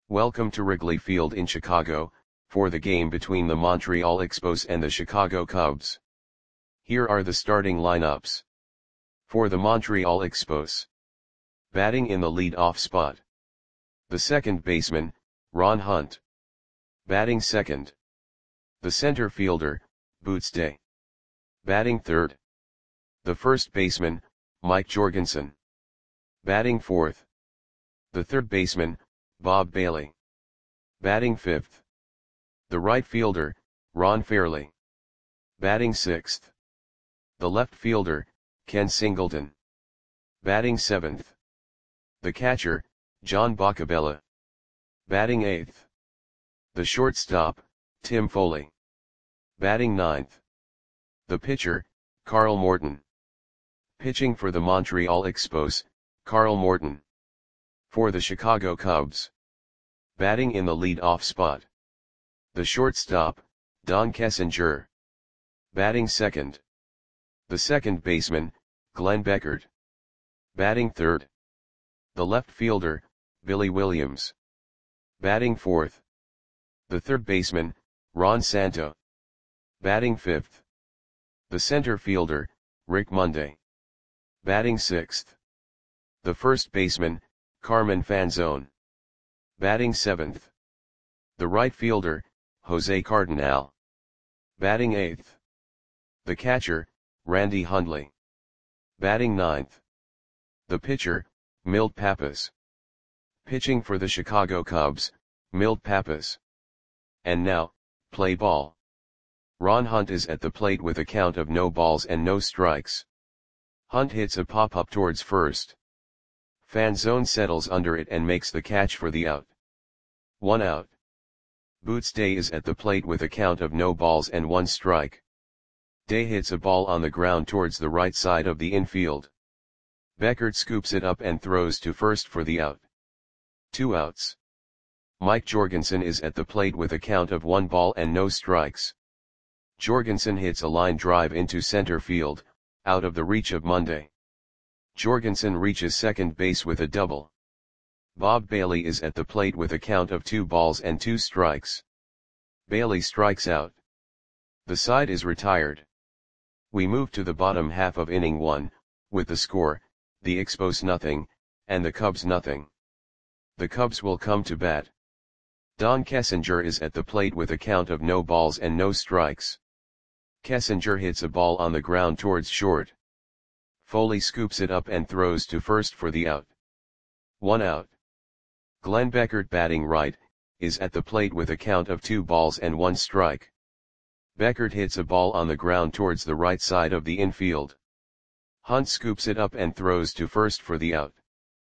Welcome to Wrigley Field in Chicago, for the game between the Montreal Expos and the Chicago Cubs. Here are the starting lineups. For the Montreal Expos. Batting in the lead-off spot. The second baseman, Ron Hunt. Batting second. The center fielder, Boots Day. Batting third. The first baseman, Mike Jorgensen. Batting fourth. The third baseman, Bob Bailey. Batting fifth. The right fielder, Ron Fairly. Batting sixth. The left fielder, Ken Singleton. Batting seventh. The catcher, John Boccabella. Batting eighth. The shortstop, Tim Foley. Batting ninth. The pitcher, Carl Morton. Pitching for the Montreal Expos, Carl Morton. For the Chicago Cubs. Batting in the lead-off spot. The shortstop, Don Kessinger. Batting second. The second baseman, Glenn Beckert. Batting third. The left fielder, Billy Williams. Batting fourth. The third baseman, Ron Santo. Batting fifth. The center fielder, Rick Monday. Batting sixth. The first baseman, Carmen Fanzone. Batting seventh. The right fielder, Jose Cardinal. Batting eighth. The catcher, Randy Hundley. Batting ninth. The pitcher, Milt Pappas. Pitching for the Chicago Cubs, Milt Pappas. And now, play ball. Ron Hunt is at the plate with a count of no balls and no strikes. Hunt hits a pop-up towards first. Fanzone settles under it and makes the catch for the out. 1 out. Boots Day is at the plate with a count of no balls and 1 strike. Day hits a ball on the ground towards the right side of the infield. Beckert scoops it up and throws to first for the out. 2 outs. Mike Jorgensen is at the plate with a count of 1 ball and no strikes. Jorgensen hits a line drive into center field, out of the reach of Monday. Jorgensen reaches second base with a double. Bob Bailey is at the plate with a count of 2 balls and 2 strikes. Bailey strikes out. The side is retired. We move to the bottom half of inning 1, with the score, the Expos nothing, and the Cubs nothing. The Cubs will come to bat. Don Kessinger is at the plate with a count of no balls and no strikes. Kessinger hits a ball on the ground towards short. Foley scoops it up and throws to first for the out. 1 out. Glenn Beckert, batting right, is at the plate with a count of 2 balls and 1 strike. Beckert hits a ball on the ground towards the right side of the infield. Hunt scoops it up and throws to first for the out.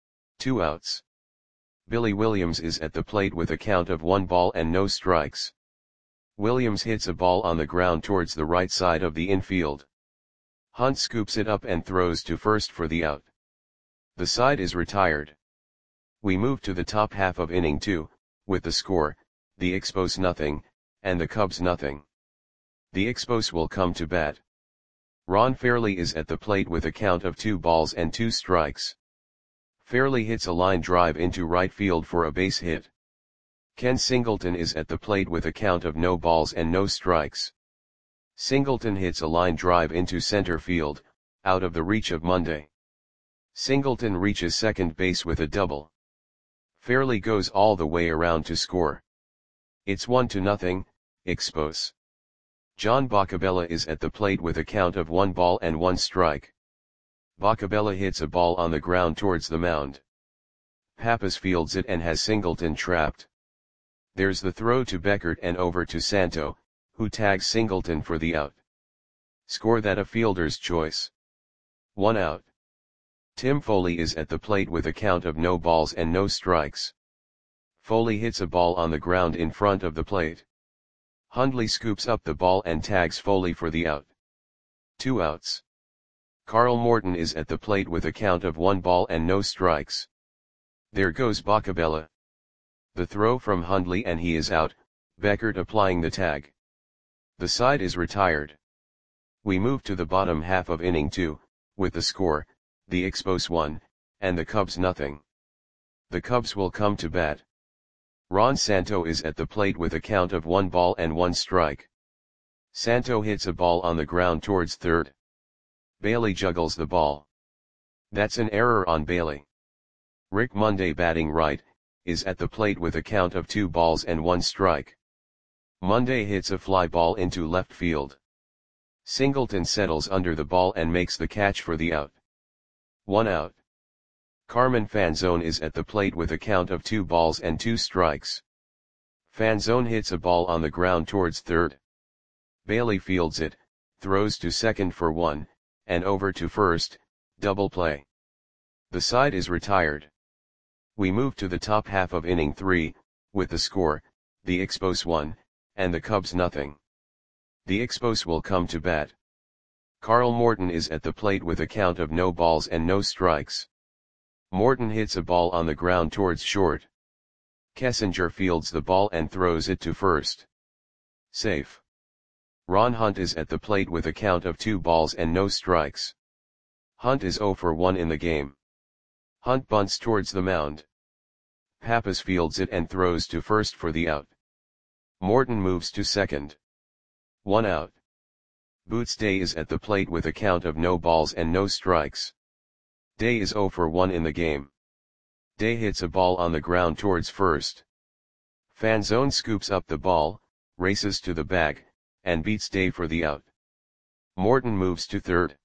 2 outs. Billy Williams is at the plate with a count of 1 ball and no strikes. Williams hits a ball on the ground towards the right side of the infield. Hunt scoops it up and throws to first for the out. The side is retired. We move to the top half of inning 2, with the score, the Expos nothing, and the Cubs nothing. The Expos will come to bat. Ron Fairly is at the plate with a count of 2 balls and 2 strikes. Fairly hits a line drive into right field for a base hit. Ken Singleton is at the plate with a count of no balls and no strikes. Singleton hits a line drive into center field, out of the reach of Monday. Singleton reaches second base with a double. Fairly goes all the way around to score. It's 1-0, Expos. John Boccabella is at the plate with a count of 1 ball and 1 strike. Boccabella hits a ball on the ground towards the mound. Pappas fields it and has Singleton trapped. There's the throw to Beckert and over to Santo, who tags Singleton for the out. Score that a fielder's choice. 1 out. Tim Foley is at the plate with a count of no balls and no strikes. Foley hits a ball on the ground in front of the plate. Hundley scoops up the ball and tags Foley for the out. 2 outs. Carl Morton is at the plate with a count of 1 ball and no strikes. There goes Boccabella. The throw from Hundley and he is out, Beckert applying the tag. The side is retired. We move to the bottom half of inning 2, with the score, the Expos 1, and the Cubs nothing. The Cubs will come to bat. Ron Santo is at the plate with a count of 1 ball and 1 strike. Santo hits a ball on the ground towards third. Bailey juggles the ball. That's an error on Bailey. Rick Monday, batting right, is at the plate with a count of 2 balls and 1 strike. Monday hits a fly ball into left field. Singleton settles under the ball and makes the catch for the out. 1 out. Carmen Fanzone is at the plate with a count of 2 balls and 2 strikes. Fanzone hits a ball on the ground towards third. Bailey fields it, throws to second for 1, and over to first, double play. The side is retired. We move to the top half of inning 3, with the score, the Expos 1, and the Cubs nothing. The Expos will come to bat. Carl Morton is at the plate with a count of no balls and no strikes. Morton hits a ball on the ground towards short. Kessinger fields the ball and throws it to first. Safe. Ron Hunt is at the plate with a count of 2 balls and no strikes. Hunt is 0 for 1 in the game. Hunt bunts towards the mound. Pappas fields it and throws to first for the out. Morton moves to second. 1 out. Boots Day is at the plate with a count of no balls and no strikes. Day is 0 for 1 in the game. Day hits a ball on the ground towards first. Fanzone scoops up the ball, races to the bag, and beats Day for the out. Morton moves to third.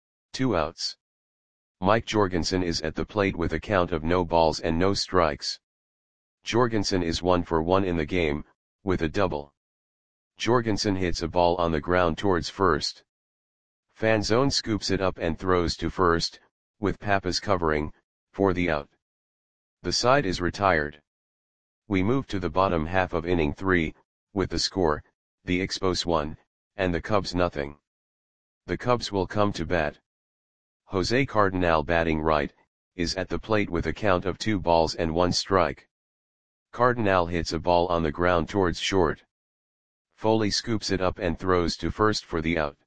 2 outs. Mike Jorgensen is at the plate with a count of no balls and no strikes. Jorgensen is 1 for 1 in the game, with a double. Jorgensen hits a ball on the ground towards first. Fanzone scoops it up and throws to first, with Pappas covering, for the out. The side is retired. We move to the bottom half of inning 3, with the score, the Expos 1, and the Cubs nothing. The Cubs will come to bat. Jose Cardinal, batting right, is at the plate with a count of 2 balls and 1 strike. Cardinal hits a ball on the ground towards short. Foley scoops it up and throws to first for the out.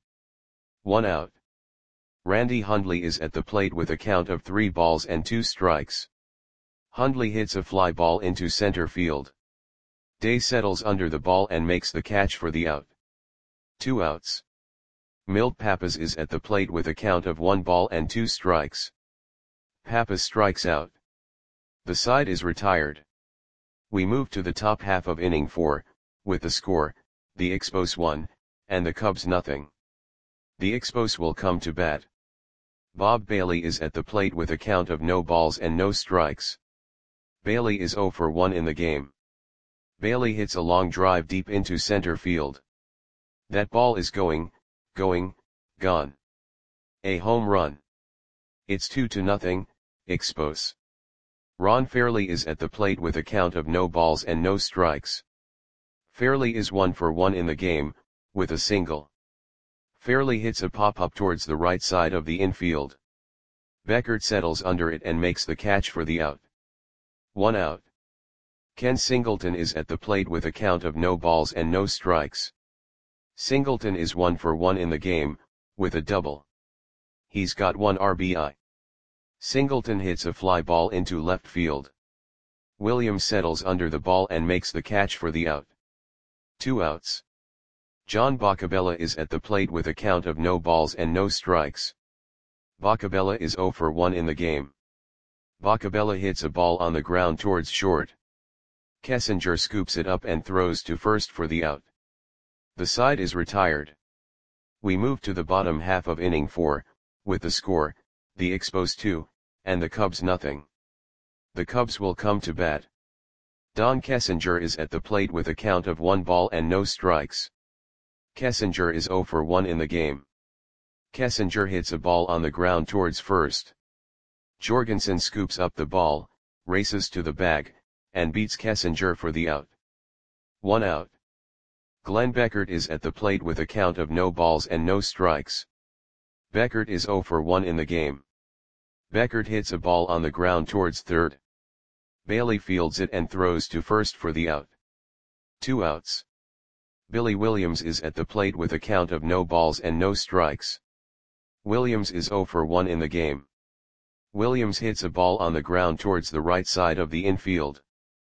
1 out. Randy Hundley is at the plate with a count of 3 balls and 2 strikes. Hundley hits a fly ball into center field. Day settles under the ball and makes the catch for the out. 2 outs. Milt Pappas is at the plate with a count of 1 ball and 2 strikes. Pappas strikes out. The side is retired. We move to the top half of inning 4, with the score, the Expos 1, and the Cubs nothing. The Expos will come to bat. Bob Bailey is at the plate with a count of no balls and no strikes. Bailey is 0 for 1 in the game. Bailey hits a long drive deep into center field. That ball is gone. A home run. It's 2-0, Expos. Ron Fairley is at the plate with a count of no balls and no strikes. Fairley is 1 for 1 in the game, with a single. Fairley hits a pop-up towards the right side of the infield. Beckert settles under it and makes the catch for the out. 1 out. Ken Singleton is at the plate with a count of no balls and no strikes. Singleton is 1 for 1 in the game, with a double. He's got 1 RBI. Singleton hits a fly ball into left field. Williams settles under the ball and makes the catch for the out. 2 outs. John Boccabella is at the plate with a count of no balls and no strikes. Boccabella is 0 for 1 in the game. Boccabella hits a ball on the ground towards short. Kessinger scoops it up and throws to first for the out. The side is retired. We move to the bottom half of inning 4, with the score, the Expos 2, and the Cubs nothing. The Cubs will come to bat. Don Kessinger is at the plate with a count of 1 ball and no strikes. Kessinger is 0 for 1 in the game. Kessinger hits a ball on the ground towards first. Jorgensen scoops up the ball, races to the bag, and beats Kessinger for the out. 1 out. Glenn Beckert is at the plate with a count of no balls and no strikes. Beckert is 0 for 1 in the game. Beckert hits a ball on the ground towards third. Bailey fields it and throws to first for the out. 2 outs. Billy Williams is at the plate with a count of no balls and no strikes. Williams is 0 for 1 in the game. Williams hits a ball on the ground towards the right side of the infield.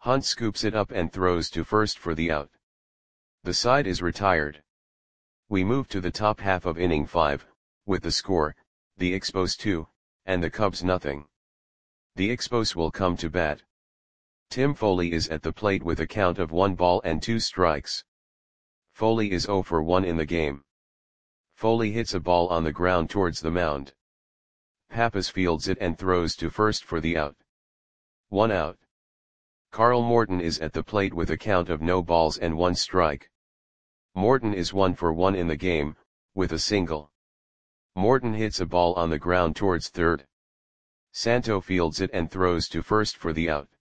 Hunt scoops it up and throws to first for the out. The side is retired. We move to the top half of inning 5, with the score, the Expos 2, and the Cubs nothing. The Expos will come to bat. Tim Foley is at the plate with a count of 1 ball and 2 strikes. Foley is 0 for 1 in the game. Foley hits a ball on the ground towards the mound. Pappas fields it and throws to first for the out. 1 out. Carl Morton is at the plate with a count of no balls and 1 strike. Morton is 1 for 1 in the game, with a single. Morton hits a ball on the ground towards third. Santo fields it and throws to first for the out.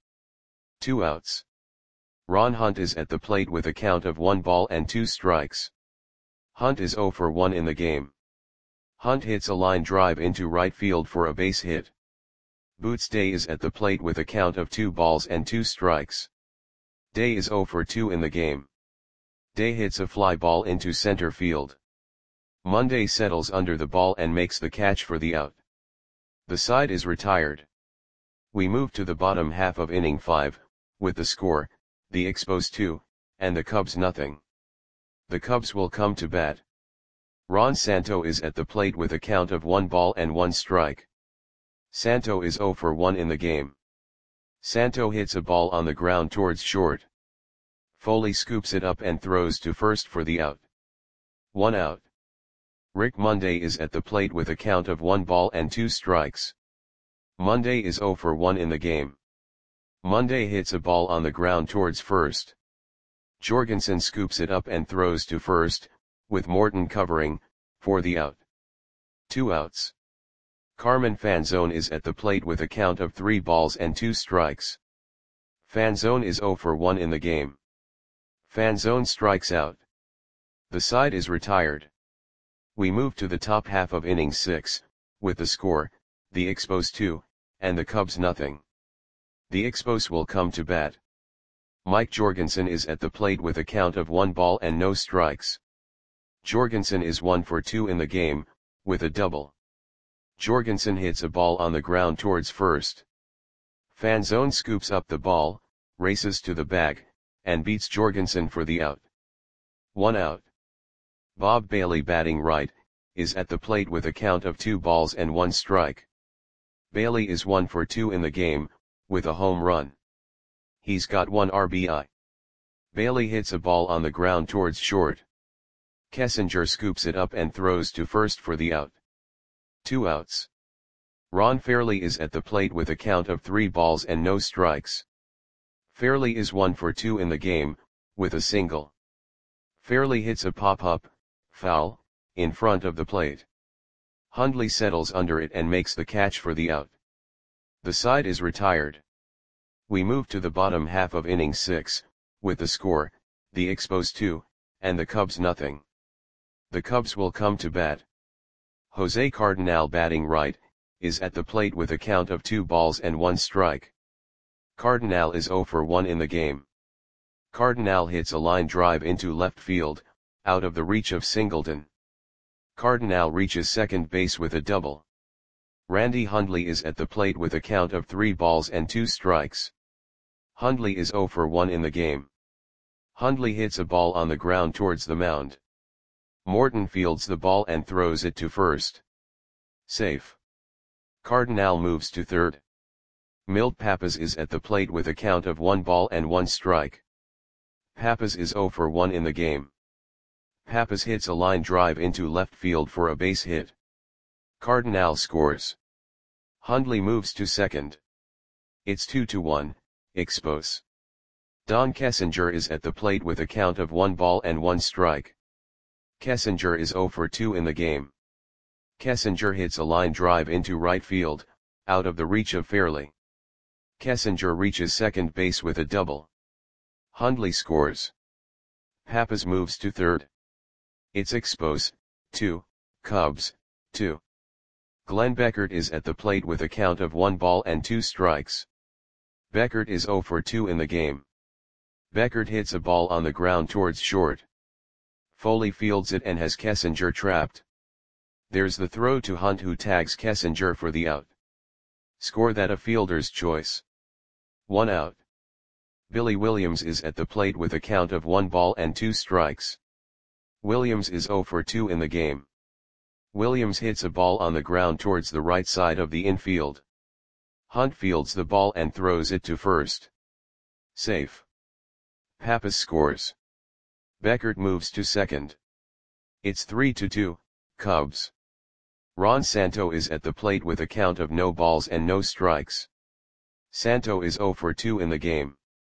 2 outs. Ron Hunt is at the plate with a count of 1 ball and 2 strikes. Hunt is 0 for 1 in the game. Hunt hits a line drive into right field for a base hit. Boots Day is at the plate with a count of 2 balls and 2 strikes. Day is 0 for 2 in the game. Day hits a fly ball into center field. Monday settles under the ball and makes the catch for the out. The side is retired. We move to the bottom half of inning 5, with the score, the Expos 2, and the Cubs nothing. The Cubs will come to bat. Ron Santo is at the plate with a count of 1 ball and 1 strike. Santo is 0 for 1 in the game. Santo hits a ball on the ground towards short. Foley scoops it up and throws to first for the out. 1 out. Rick Monday is at the plate with a count of 1 ball and 2 strikes. Monday is 0 for 1 in the game. Monday hits a ball on the ground towards first. Jorgensen scoops it up and throws to first, with Morton covering, for the out. 2 outs. Carmen Fanzone is at the plate with a count of 3 balls and 2 strikes. Fanzone is 0 for 1 in the game. Fanzone strikes out. The side is retired. We move to the top half of inning 6, with the score, the Expos 2, and the Cubs nothing. The Expos will come to bat. Mike Jorgensen is at the plate with a count of 1 ball and no strikes. Jorgensen is 1 for 2 in the game, with a double. Jorgensen hits a ball on the ground towards first. Fanzone scoops up the ball, races to the bag, and beats Jorgensen for the out. 1 out. Bob Bailey, batting right, is at the plate with a count of 2 balls and 1 strike. Bailey is 1 for 2 in the game, with a home run. He's got 1 RBI. Bailey hits a ball on the ground towards short. Kessinger scoops it up and throws to first for the out. 2 outs. Ron Fairley is at the plate with a count of 3 balls and no strikes. Fairley is 1 for 2 in the game, with a single. Fairley hits a pop-up, foul, in front of the plate. Hundley settles under it and makes the catch for the out. The side is retired. We move to the bottom half of inning 6, with the score, the Expos 2, and the Cubs nothing. The Cubs will come to bat. Jose Cardinal, batting right, is at the plate with a count of 2 balls and 1 strike. Cardinal is 0 for 1 in the game. Cardinal hits a line drive into left field, out of the reach of Singleton. Cardinal reaches second base with a double. Randy Hundley is at the plate with a count of 3 balls and 2 strikes. Hundley is 0 for 1 in the game. Hundley hits a ball on the ground towards the mound. Morton fields the ball and throws it to first. Safe. Cardinal moves to third. Milt Pappas is at the plate with a count of 1 ball and 1 strike. Pappas is 0 for 1 in the game. Pappas hits a line drive into left field for a base hit. Cardinal scores. Hundley moves to second. It's 2-1, Expos. Don Kessinger is at the plate with a count of 1 ball and 1 strike. Kessinger is 0 for 2 in the game. Kessinger hits a line drive into right field, out of the reach of Fairley. Kessinger reaches second base with a double. Hundley scores. Pappas moves to third. It's Expos, 2, Cubs, 2. Glenn Beckert is at the plate with a count of 1 ball and 2 strikes. Beckert is 0 for 2 in the game. Beckert hits a ball on the ground towards short. Foley fields it and has Kessinger trapped. There's the throw to Hunt, who tags Kessinger for the out. Score that a fielder's choice. 1 out. Billy Williams is at the plate with a count of 1 ball and 2 strikes. Williams is 0 for 2 in the game. Williams hits a ball on the ground towards the right side of the infield. Hunt fields the ball and throws it to first. Safe. Pappas scores. Beckert moves to second. It's 3-2, Cubs. Ron Santo is at the plate with a count of no balls and no strikes. Santo is 0 for 2 in the game.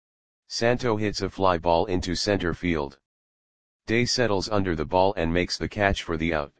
Santo hits a fly ball into center field. Day settles under the ball and makes the catch for the out.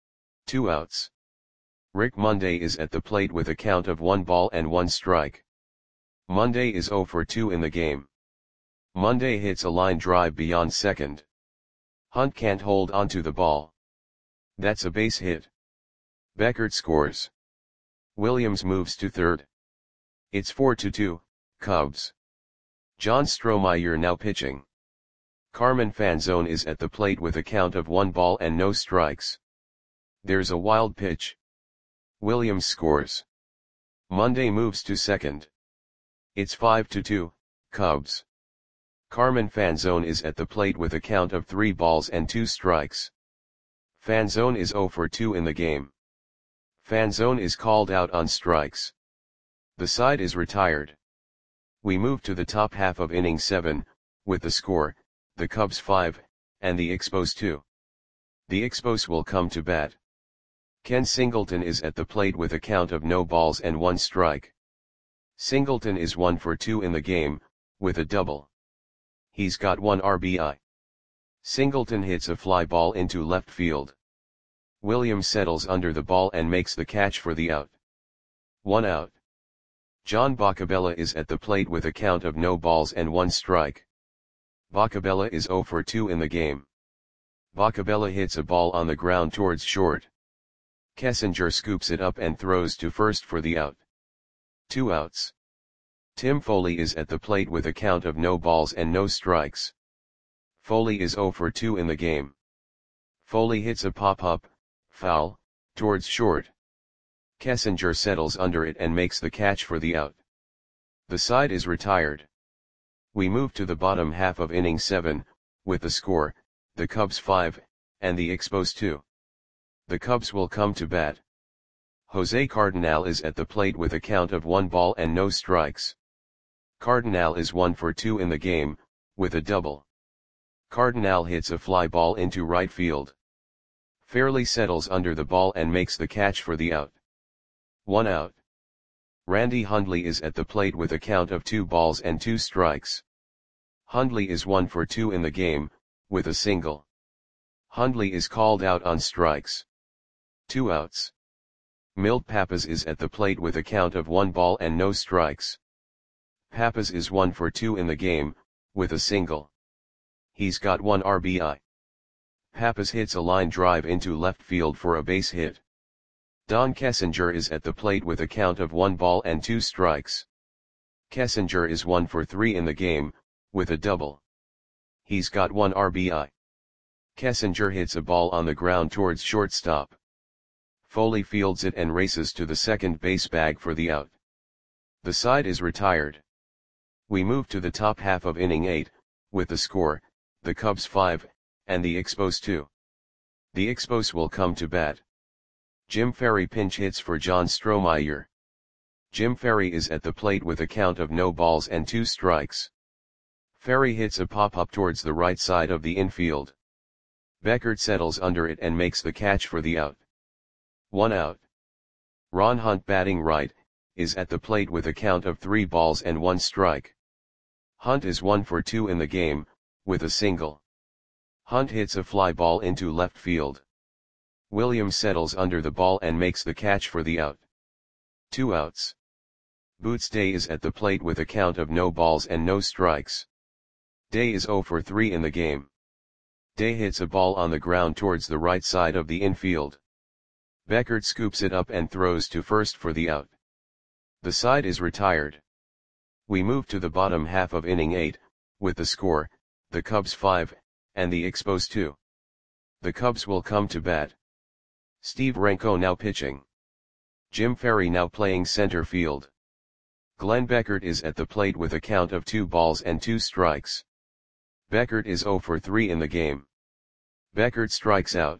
2 outs. Rick Monday is at the plate with a count of 1 ball and 1 strike. Monday is 0 for 2 in the game. Monday hits a line drive beyond second. Hunt can't hold onto the ball. That's a base hit. Beckert scores. Williams moves to third. It's 4-2, Cubs. John Strohmeyer now pitching. Carmen Fanzone is at the plate with a count of 1 ball and no strikes. There's a wild pitch. Williams scores. Monday moves to second. It's 5-2, Cubs. Carmen Fanzone is at the plate with a count of 3 balls and 2 strikes. Fanzone is 0 for 2 in the game. Fanzone is called out on strikes. The side is retired. We move to the top half of inning 7, with the score, the Cubs 5, and the Expos 2. The Expos will come to bat. Ken Singleton is at the plate with a count of no balls and 1 strike. Singleton is 1 for 2 in the game, with a double. He's got 1 RBI. Singleton hits a fly ball into left field. Williams settles under the ball and makes the catch for the out. 1 out. John Boccabella is at the plate with a count of no balls and 1 strike. Boccabella is 0 for 2 in the game. Boccabella hits a ball on the ground towards short. Kessinger scoops it up and throws to first for the out. 2 outs. Tim Foley is at the plate with a count of no balls and no strikes. Foley is 0 for 2 in the game. Foley hits a pop-up, foul, towards short. Kessinger settles under it and makes the catch for the out. The side is retired. We move to the bottom half of inning 7, with the score, the Cubs 5, and the Expos 2. The Cubs will come to bat. Jose Cardinal is at the plate with a count of 1 ball and no strikes. Cardinal is 1 for 2 in the game, with a double. Cardinal hits a fly ball into right field. Fairly settles under the ball and makes the catch for the out. 1 out. Randy Hundley is at the plate with a count of 2 balls and 2 strikes. Hundley is 1 for 2 in the game, with a single. Hundley is called out on strikes. 2 outs. Milt Pappas is at the plate with a count of 1 ball and no strikes. Pappas is 1 for 2 in the game, with a single. He's got 1 RBI. Pappas hits a line drive into left field for a base hit. Don Kessinger is at the plate with a count of 1 ball and 2 strikes. Kessinger is 1 for 3 in the game, with a double. He's got 1 RBI. Kessinger hits a ball on the ground towards shortstop. Foley fields it and races to the second base bag for the out. The side is retired. We move to the top half of inning 8, with the score, the Cubs 5, and the Expos 2. The Expos will come to bat. Jim Ferry pinch hits for John Strohmeyer. Jim Ferry is at the plate with a count of no balls and 2 strikes. Ferry hits a pop-up towards the right side of the infield. Beckert settles under it and makes the catch for the out. 1 out. Ron Hunt batting right, is at the plate with a count of 3 balls and 1 strike. Hunt is 1 for 2 in the game, with a single. Hunt hits a fly ball into left field. Williams settles under the ball and makes the catch for the out. 2 outs. Boots Day is at the plate with a count of no balls and no strikes. Day is 0 for 3 in the game. Day hits a ball on the ground towards the right side of the infield. Beckert scoops it up and throws to first for the out. The side is retired. We move to the bottom half of inning 8, with the score, the Cubs 5, and the Expos 2. The Cubs will come to bat. Steve Renko now pitching. Jim Ferry now playing center field. Glenn Beckert is at the plate with a count of 2 balls and 2 strikes. Beckert is 0 for 3 in the game. Beckert strikes out.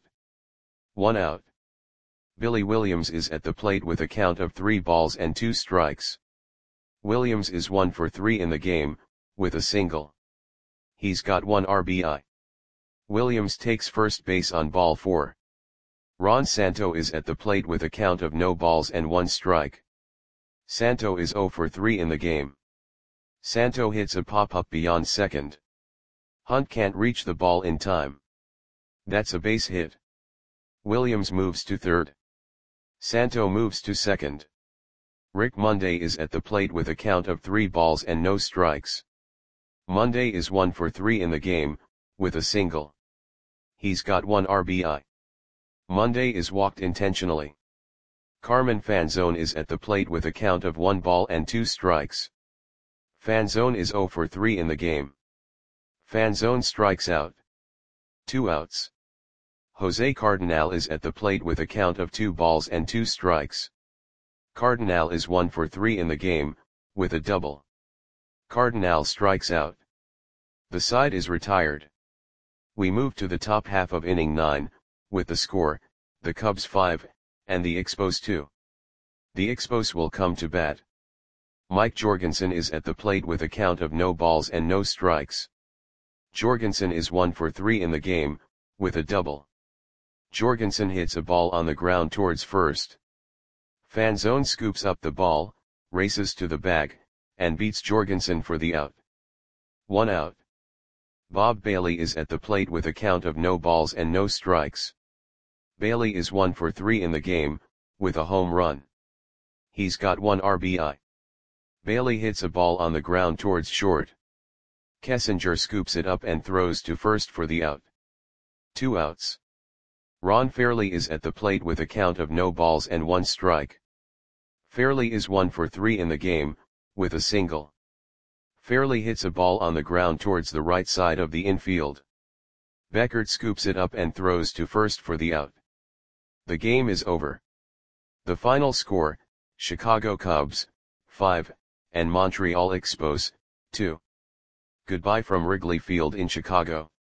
1 out. Billy Williams is at the plate with a count of 3 balls and 2 strikes. Williams is 1 for 3 in the game, with a single. He's got 1 RBI. Williams takes first base on ball 4. Ron Santo is at the plate with a count of no balls and 1 strike. Santo is 0 for 3 in the game. Santo hits a pop-up beyond second. Hunt can't reach the ball in time. That's a base hit. Williams moves to third. Santo moves to second. Rick Monday is at the plate with a count of 3 balls and no strikes. Monday is 1 for 3 in the game, with a single. He's got 1 RBI. Monday is walked intentionally. Carmen Fanzone is at the plate with a count of 1 ball and 2 strikes. Fanzone is 0 for 3 in the game. Fanzone strikes out. 2 outs. Jose Cardinal is at the plate with a count of 2 balls and 2 strikes. Cardinal is 1 for 3 in the game, with a double. Cardinal strikes out. The side is retired. We move to the top half of inning 9, with the score, the Cubs 5, and the Expos 2. The Expos will come to bat. Mike Jorgensen is at the plate with a count of no balls and no strikes. Jorgensen is 1 for 3 in the game, with a double. Jorgensen hits a ball on the ground towards first. Fanzone scoops up the ball, races to the bag, and beats Jorgensen for the out. 1 out. Bob Bailey is at the plate with a count of no balls and no strikes. Bailey is 1 for 3 in the game, with a home run. He's got 1 RBI. Bailey hits a ball on the ground towards short. Kessinger scoops it up and throws to first for the out. 2 outs. Ron Fairley is at the plate with a count of no balls and 1 strike. Fairley is 1 for 3 in the game, with a single. Fairley hits a ball on the ground towards the right side of the infield. Beckert scoops it up and throws to first for the out. The game is over. The final score, Chicago Cubs, 5, and Montreal Expos, 2. Goodbye from Wrigley Field in Chicago.